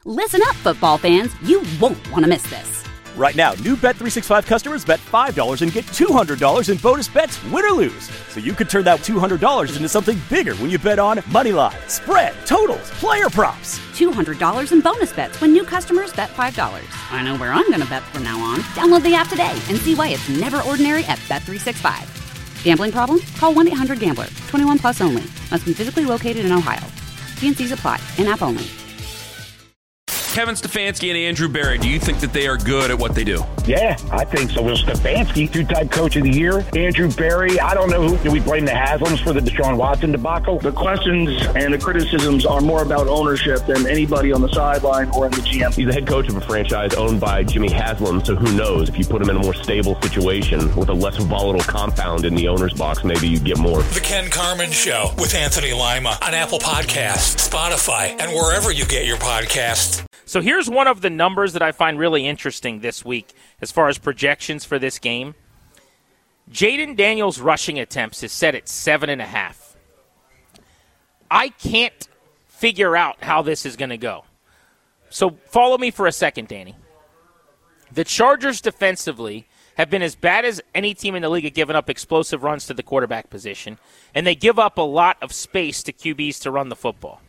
Listen up, football fans. You won't want to miss this. Right now, new Bet365 customers bet $5 and get $200 in bonus bets, win or lose. So you could turn that $200 into something bigger when you bet on moneyline, spread, totals, player props. $200 in bonus bets when new customers bet $5. I know where I'm going to bet from now on. Download the app today and see why it's never ordinary at Bet365. Gambling problem? Call 1-800-GAMBLER. 21 plus only. Must be physically located in Ohio. T&Cs apply. In-app only. Kevin Stefanski and Andrew Berry, do you think that they are good at what they do? Yeah, I think so. Well, Stefanski, two-time coach of the year. Andrew Berry, I don't know who. Do we blame the Haslams for the Deshaun Watson debacle? The questions and the criticisms are more about ownership than anybody on the sideline or in the GM. He's the head coach of a franchise owned by Jimmy Haslam, so who knows? If you put him in a more stable situation with a less volatile compound in the owner's box, maybe you get more. The Ken Carman Show with Anthony Lima on Apple Podcasts, Spotify, and wherever you get your podcasts. So here's one of the numbers that I find really interesting this week as far as projections for this game. Jayden Daniels' rushing attempts is set at 7.5. I can't figure out how this is going to go. So follow me for a second, Danny. The Chargers defensively have been as bad as any team in the league at giving up explosive runs to the quarterback position, and they give up a lot of space to QBs to run the football.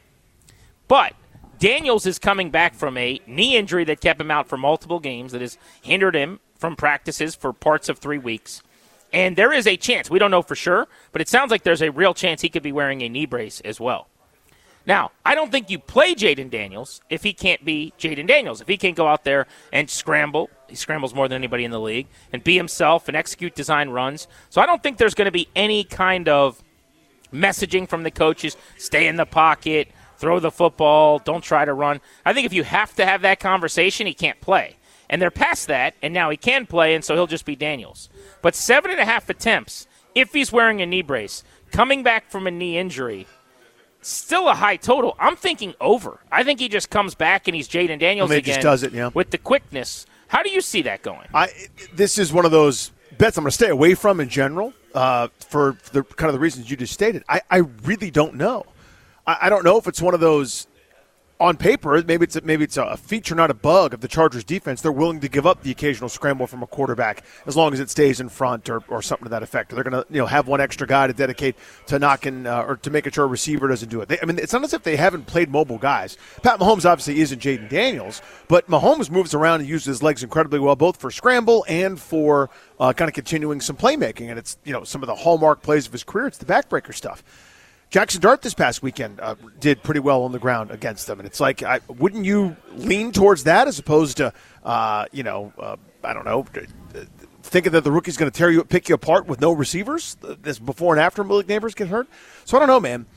But Daniels is coming back from a knee injury that kept him out for multiple games, that has hindered him from practices for parts of 3 weeks. And there is a chance, we don't know for sure, but it sounds like there's a real chance he could be wearing a knee brace as well. Now, I don't think you play Jayden Daniels if he can't be Jayden Daniels. If he can't go out there and scramble, he scrambles more than anybody in the league, and be himself and execute design runs. So I don't think there's going to be any kind of messaging from the coaches, stay in the pocket, throw the football, don't try to run. I think if you have to have that conversation, he can't play. And they're past that, and now he can play, and so he'll just be Daniels. But 7.5 attempts, if he's wearing a knee brace, coming back from a knee injury, still a high total. I'm thinking over. I think he just comes back and he's Jayden Daniels again. Just does it, yeah. With the quickness. How do you see that going? This is one of those bets I'm going to stay away from in general for the kind of the reasons you just stated. I really don't know. I don't know if it's one of those on paper. Maybe it's a feature, not a bug of the Chargers defense. They're willing to give up the occasional scramble from a quarterback as long as it stays in front or something to that effect. They're going to have one extra guy to dedicate to knocking or to making sure a receiver doesn't do it. It's not as if they haven't played mobile guys. Pat Mahomes obviously isn't Jayden Daniels, but Mahomes moves around and uses his legs incredibly well, both for scramble and for kind of continuing some playmaking. And it's some of the hallmark plays of his career. It's the backbreaker stuff. Jackson Dart this past weekend did pretty well on the ground against them. And it's like, wouldn't you lean towards that as opposed to, I don't know, thinking that the rookie's going to pick you apart with no receivers? This before and after Malik Neighbors get hurt? So I don't know, man.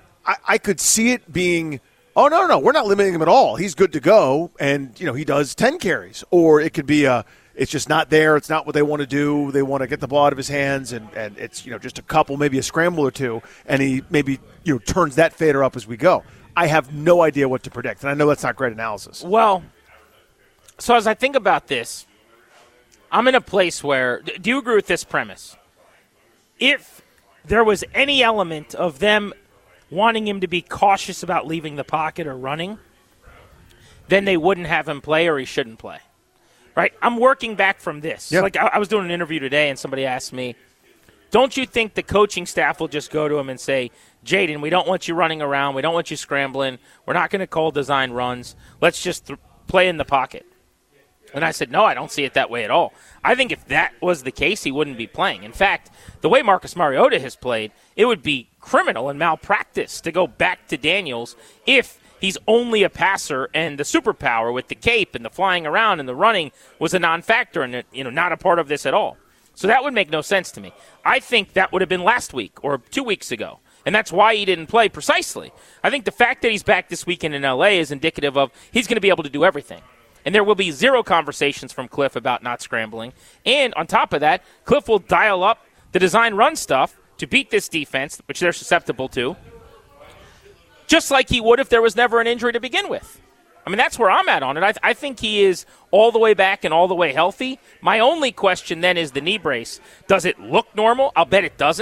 I could see it being, oh, no, we're not limiting him at all. He's good to go, and, he does 10 carries. Or it could be it's just not there. It's not what they want to do. They want to get the ball out of his hands, and it's just a couple, maybe a scramble or two, and he maybe turns that fader up as we go. I have no idea what to predict, and I know that's not great analysis. Well, so as I think about this, I'm in a place where, do you agree with this premise? If there was any element of them wanting him to be cautious about leaving the pocket or running, then they wouldn't have him play or he shouldn't play. Right? I'm working back from this. Yep. Like I was doing an interview today and somebody asked me, don't you think the coaching staff will just go to him and say, Jayden, we don't want you running around. We don't want you scrambling. We're not going to call design runs. Let's just play in the pocket. And I said, no, I don't see it that way at all. I think if that was the case, he wouldn't be playing. In fact, the way Marcus Mariota has played, it would be criminal and malpractice to go back to Daniels if he's only a passer and the superpower with the cape and the flying around and the running was a non-factor and not a part of this at all. So that would make no sense to me. I think that would have been last week or 2 weeks ago, and that's why he didn't play precisely. I think the fact that he's back this weekend in L.A. is indicative of he's going to be able to do everything. And there will be zero conversations from Cliff about not scrambling. And on top of that, Cliff will dial up the design run stuff to beat this defense, which they're susceptible to, just like he would if there was never an injury to begin with. I mean, that's where I'm at on it. I think he is all the way back and all the way healthy. My only question then is the knee brace. Does it look normal? I'll bet it doesn't,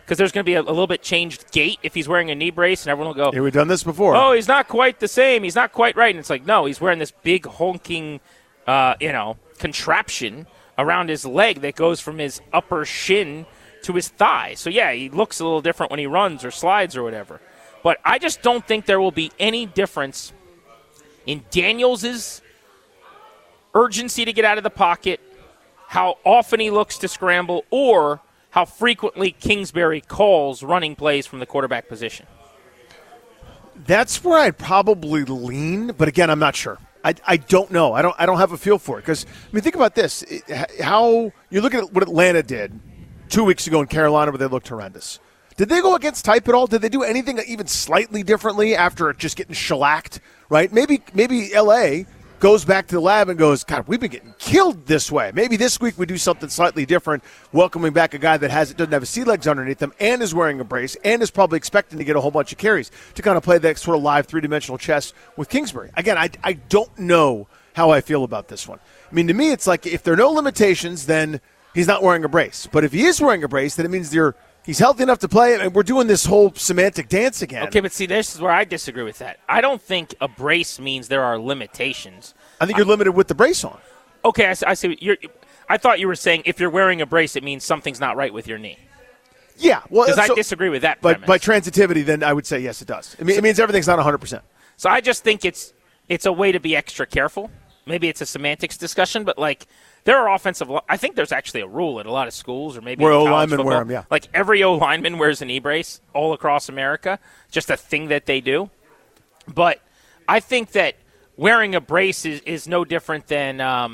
because there's going to be a little bit changed gait if he's wearing a knee brace, and everyone will go, yeah, we've done this before. Oh, he's not quite the same. He's not quite right. And it's like, no, he's wearing this big honking, contraption around his leg that goes from his upper shin to his thigh. So, yeah, he looks a little different when he runs or slides or whatever. But I just don't think there will be any difference in Daniels' urgency to get out of the pocket, how often he looks to scramble, or how frequently Kingsbury calls running plays from the quarterback position. That's where I'd probably lean, but again, I'm not sure. I don't know. I don't have a feel for it because think about this: how you look at what Atlanta did 2 weeks ago in Carolina, where they looked horrendous. Did they go against type at all? Did they do anything even slightly differently after just getting shellacked? Right? Maybe L.A. goes back to the lab and goes, God, we've been getting killed this way. Maybe this week we do something slightly different, welcoming back a guy that doesn't have his sea legs underneath him and is wearing a brace and is probably expecting to get a whole bunch of carries to kind of play that sort of live three-dimensional chess with Kingsbury. Again, I don't know how I feel about this one. To me, it's like if there are no limitations, then he's not wearing a brace. But if he is wearing a brace, then it means he's healthy enough to play, and we're doing this whole semantic dance again. Okay, but see, this is where I disagree with that. I don't think a brace means there are limitations. I think you're limited with the brace on. Okay, I see. I thought you were saying if you're wearing a brace, it means something's not right with your knee. Yeah, well, because I disagree with that premise. But by transitivity, then I would say yes, it does. It means everything's not 100%. So I just think it's a way to be extra careful. Maybe it's a semantics discussion, but there are offensive. I think there's actually a rule at a lot of schools, or maybe where in college O-linemen football. wear them. Yeah, every O-lineman wears a knee brace all across America. Just a thing that they do. But I think that wearing a brace is no different than.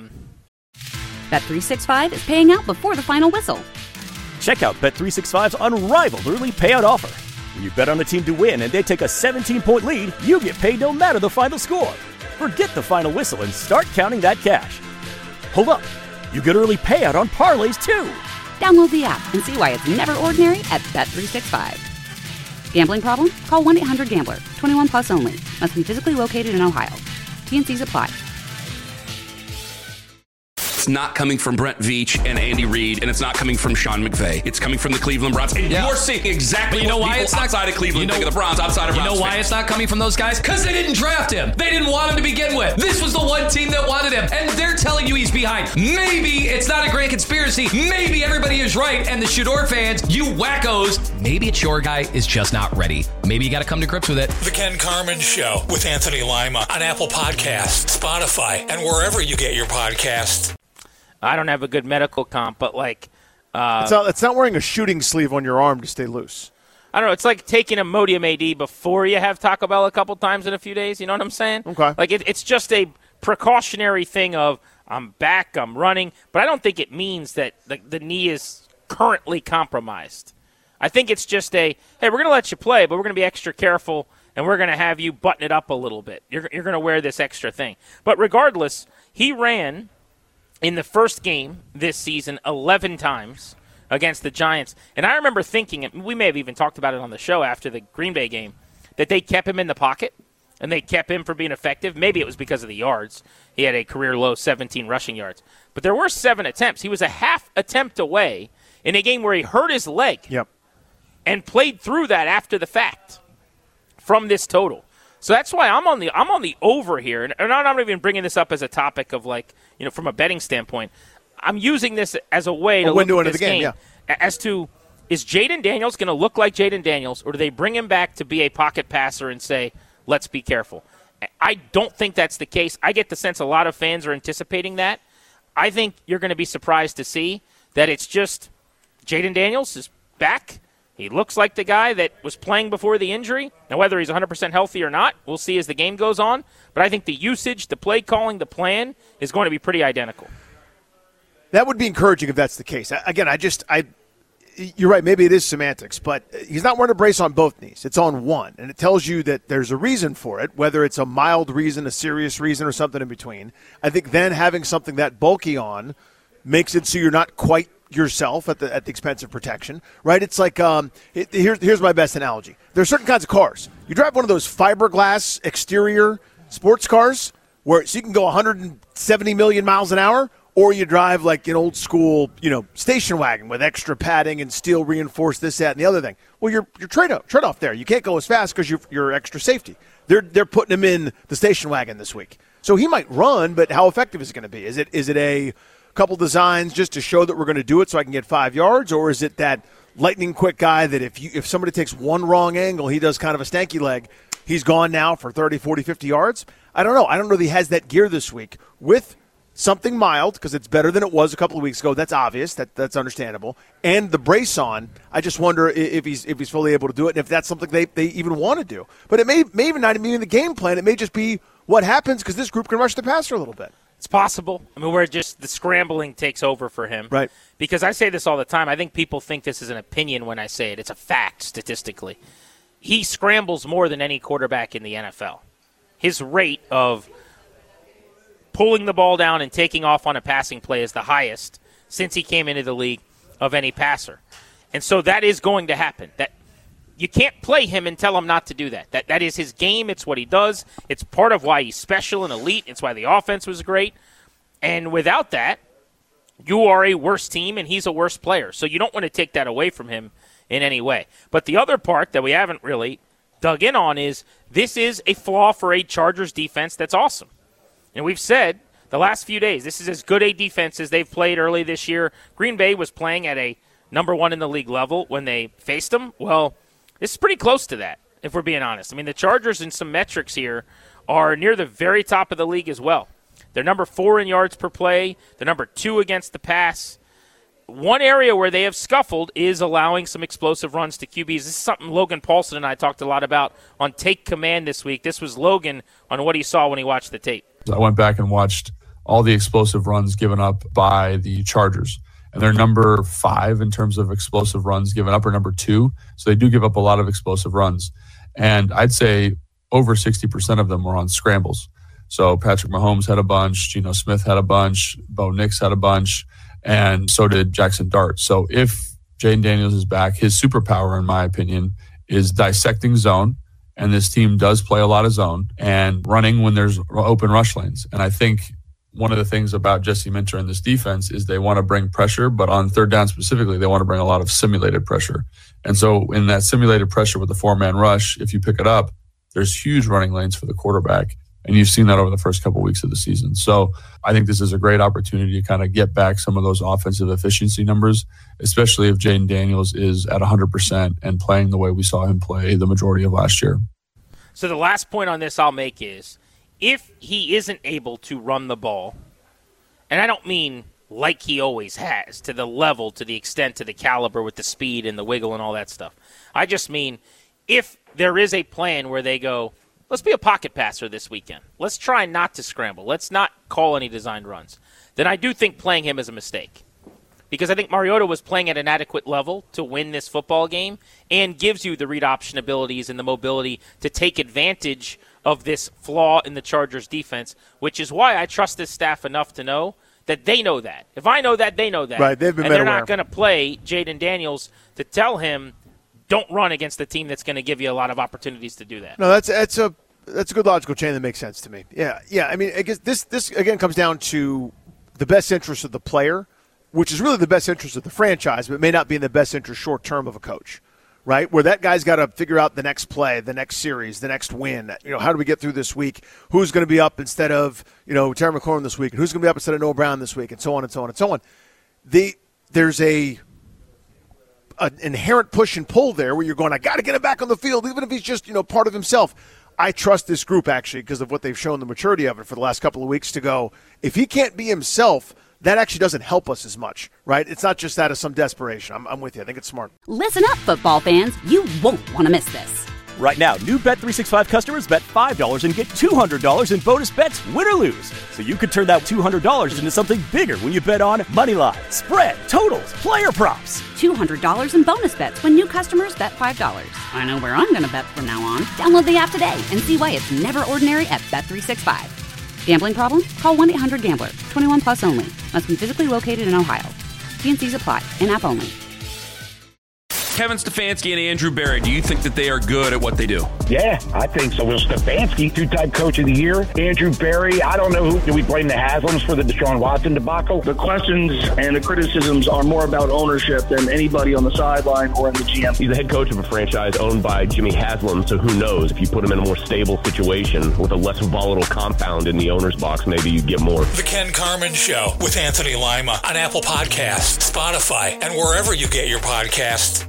Bet365 is paying out before the final whistle. Check out Bet365's unrivaled early payout offer. When you bet on a team to win and they take a 17-point lead, you get paid no matter the final score. Forget the final whistle and start counting that cash. Hold up. You get early payout on parlays, too. Download the app and see why it's never ordinary at Bet365. Gambling problem? Call 1-800-GAMBLER. 21 plus only. Must be physically located in Ohio. T&Cs apply. It's not coming from Brent Veach and Andy Reid, and it's not coming from Sean McVay. It's coming from the Cleveland Browns. And you're seeing exactly what people outside of Cleveland think of the Browns, outside of Browns. You know why it's not coming from those guys? Because they didn't draft him. They didn't want him to begin with. This was the one team that wanted him, and they're telling you he's behind. Maybe it's not a grand conspiracy. Maybe everybody is right, and the Shador fans, you wackos, maybe it's your guy is just not ready. Maybe you got to come to grips with it. The Ken Carman Show with Anthony Lima on Apple Podcasts, Spotify, and wherever you get your podcasts. I don't have a good medical comp, but it's not wearing a shooting sleeve on your arm to stay loose. I don't know. It's like taking Imodium AD before you have Taco Bell a couple times in a few days. You know what I'm saying? Okay. It's just a precautionary thing of I'm back, I'm running, but I don't think it means that the knee is currently compromised. I think it's just hey, we're going to let you play, but we're going to be extra careful, and we're going to have you button it up a little bit. You're going to wear this extra thing. But regardless, he ran in the first game this season 11 times against the Giants. And I remember thinking, and we may have even talked about it on the show after the Green Bay game, that they kept him in the pocket and they kept him from being effective. Maybe it was because of the yards. He had a career-low 17 rushing yards. But there were 7 attempts. He was a half attempt away in a game where he hurt his leg and played through that after the fact from this total. So that's why I'm on the over here, and I'm not even bringing this up as a topic of from a betting standpoint. I'm using this as a way to look at this game as to, is Jayden Daniels going to look like Jayden Daniels, or do they bring him back to be a pocket passer and say, let's be careful? I don't think that's the case. I get the sense a lot of fans are anticipating that. I think you're going to be surprised to see that it's just Jayden Daniels is back. He looks like the guy that was playing before the injury. Now, whether he's 100% healthy or not, we'll see as the game goes on. But I think the usage, the play calling, the plan is going to be pretty identical. That would be encouraging if that's the case. Again, you're right, maybe it is semantics, but he's not wearing a brace on both knees. It's on one, and it tells you that there's a reason for it, whether it's a mild reason, a serious reason, or something in between. I think then having something that bulky on makes it so you're not quite yourself at the expense of protection, right? It's like here's my best analogy. There's certain kinds of cars. You drive one of those fiberglass exterior sports cars so you can go 170 million miles an hour, or you drive like an old school, station wagon with extra padding and steel reinforced this, that, and the other thing. Well, your trade-off there. You can't go as fast because you're extra safety. They're putting him in the station wagon this week. So he might run, but how effective is it going to be? Is it a couple designs just to show that we're going to do it so I can get 5 yards, or is it that lightning quick guy that if somebody takes one wrong angle, he does kind of a stanky leg, he's gone now for 30, 40, 50 yards? I don't know. I don't know that he has that gear this week with something mild, because it's better than it was a couple of weeks ago. That's obvious. That's understandable. And the brace on, I just wonder if he's fully able to do it, and if that's something they even want to do. But it may even not be in the game plan. It may just be what happens because this group can rush the passer a little bit. It's possible. I mean, where just the scrambling takes over for him. Right. Because I say this all the time. I think people think this is an opinion when I say it. It's a fact statistically. He scrambles more than any quarterback in the NFL. His rate of pulling the ball down and taking off on a passing play is the highest since he came into the league of any passer. And so that is going to happen. That you can't play him and tell him not to do that. That is his game. It's what he does. It's part of why he's special and elite. It's why the offense was great. And without that, you are a worse team and he's a worse player. So you don't want to take that away from him in any way. But the other part that we haven't really dug in on is this is a flaw for a Chargers defense that's awesome. And we've said the last few days, this is as good a defense as they've played early this year. Green Bay was playing at a number one in the league level when they faced them. Well, this is pretty close to that, if we're being honest. I mean, the Chargers in some metrics here are near the very top of the league as well. They're number 4 in yards per play. They're number 2 against the pass. One area where they have scuffled is allowing some explosive runs to QBs. This is something Logan Paulson and I talked a lot about on Take Command this week. This was Logan on what he saw when he watched the tape. I went back and watched all the explosive runs given up by the Chargers. And they're number 5 in terms of explosive runs given up, or number 2. So they do give up a lot of explosive runs. And I'd say over 60% of them were on scrambles. So Patrick Mahomes had a bunch, Geno Smith had a bunch, Bo Nix had a bunch, and so did Jackson Dart. So if Jayden Daniels is back, his superpower, in my opinion, is dissecting zone. And this team does play a lot of zone and running when there's open rush lanes. And I think one of the things about Jesse Minter and this defense is they want to bring pressure, but on third down specifically, they want to bring a lot of simulated pressure. And so in that simulated pressure with the 4-man rush, if you pick it up, there's huge running lanes for the quarterback. And you've seen that over the first couple of weeks of the season. So I think this is a great opportunity to kind of get back some of those offensive efficiency numbers, especially if Jayden Daniels is at 100% and playing the way we saw him play the majority of last year. So the last point on this I'll make is, if he isn't able to run the ball, and I don't mean like he always has, to the level, to the extent, to the caliber with the speed and the wiggle and all that stuff. I just mean if there is a plan where they go, let's be a pocket passer this weekend. Let's try not to scramble. Let's not call any designed runs. Then I do think playing him is a mistake. Because I think Mariota was playing at an adequate level to win this football game and gives you the read option abilities and the mobility to take advantage of this flaw in the Chargers defense, which is why I trust this staff enough to know that they know that. If I know that, they know that. Right, they've been and they're aware. not going to play Jayden Daniels to tell him, don't run against the team that's going to give you a lot of opportunities to do that. No, that's a good logical chain that makes sense to me. Yeah. I mean, I guess this again comes down to the best interest of the player, which is really the best interest of the franchise, but may not be in the best interest short term of a coach, right? Where that guy's got to figure out the next play, the next series, the next win. How do we get through this week? Who's going to be up instead of Terry McLaurin this week, and who's going to be up instead of Noah Brown this week, and so on and so on and so on. There's an inherent push and pull there where you're going, I got to get him back on the field, even if he's just part of himself. I trust this group actually because of what they've shown, the maturity of it for the last couple of weeks, to go, if he can't be himself, that actually doesn't help us as much, right? It's not just that of some desperation. I'm with you. I think it's smart. Listen up, football fans. You won't want to miss this. Right now, new Bet365 customers bet $5 and get $200 in bonus bets, win or lose. So you could turn that $200 into something bigger when you bet on Moneyline, spread, totals, player props. $200 in bonus bets when new customers bet $5. I know where I'm going to bet from now on. Download the app today and see why it's never ordinary at Bet365. Gambling problem? Call 1-800-GAMBLER. 21 plus only. Must be physically located in Ohio. T&Cs apply. In-app only. Kevin Stefanski and Andrew Berry, do you think that they are good at what they do? Yeah, I think so. Will Stefanski, two-time coach of the year. Andrew Berry, I don't know who. Do we blame the Haslams for the Deshaun Watson debacle? The questions and the criticisms are more about ownership than anybody on the sideline or in the GM. He's the head coach of a franchise owned by Jimmy Haslam, so who knows? If you put him in a more stable situation with a less volatile compound in the owner's box, maybe you get more. The Ken Carman Show with Anthony Lima on Apple Podcasts, Spotify, and wherever you get your podcasts.